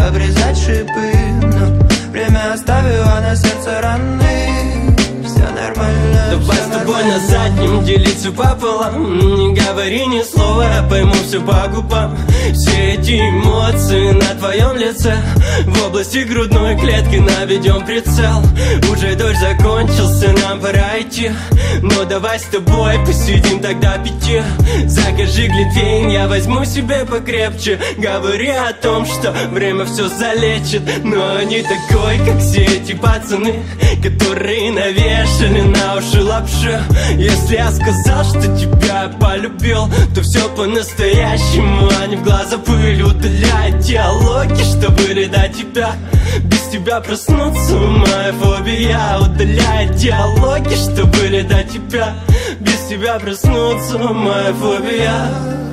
обрезать шипы, но время оставило на сердце раны. Все нормально. Давай с тобой на заднем делиться пополам. Не говори ни слова, я пойму все по губам. Все эти эмоции на твоем лице, в области грудной клетки наведем прицел. Уже дождь закончился, нам пора идти, но давай с тобой посидим тогда пяти. Закажи глинтвейн, я возьму себе покрепче. Говори о том, что время все залечит, но не такой, как все эти пацаны, которые навешали на уши лапшу. Если я сказал, что тебя полюбил, то все по-настоящему, а не в глаза пыль. Удаляй диалоги, что были до тебя. Без тебя проснуться моя фобия. Удаляй диалоги, что были до тебя. Без тебя проснуться моя фобия.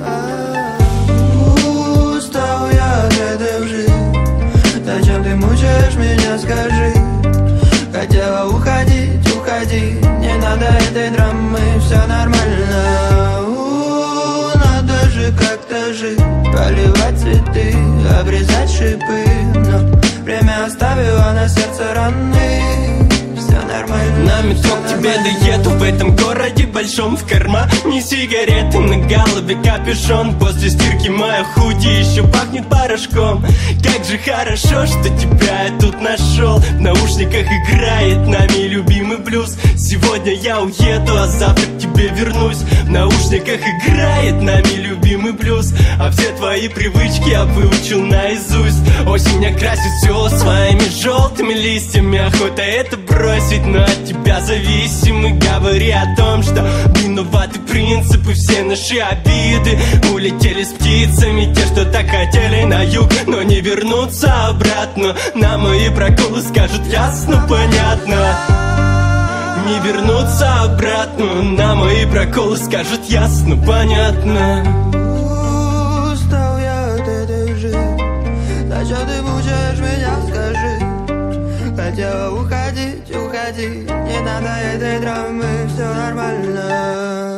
Устал я от этой лжи. Зачем ты мучаешь меня, скажи? Хотела уходить, уходи. Не надо этой драмы, все нормально. Надо же как-то жить, поливать цветы, обрезать шипы, но время оставило на сердце раны. Все нормально. На метро к тебе доеду, в этом городе большом. В кармане сигареты, на голове капюшон. После стирки моя худи еще пахнет порошком. Как же хорошо, что тебя я тут нашел. В наушниках играет нами любимый блюз. Сегодня я уеду, а завтра к тебе вернусь. В наушниках играет нами любимый блюз. А все твои привычки я выучил наизусть. Осень окрасит все своими желтыми листьями. Охота это бросить, но от тебя зависимы. Говори о том, что виноваты принципы. Все наши обиды улетели с птицами. Те, что так хотели на юг, но не вернутся обратно. На мои проколы скажут ясно, понятно. Не вернуться обратно. На мои проколы скажут ясно, понятно. Устал я от этой лжи. Зачем ты мучаешь меня, скажи? Хотела уходить, уходи. Не надо этой драмы, все нормально.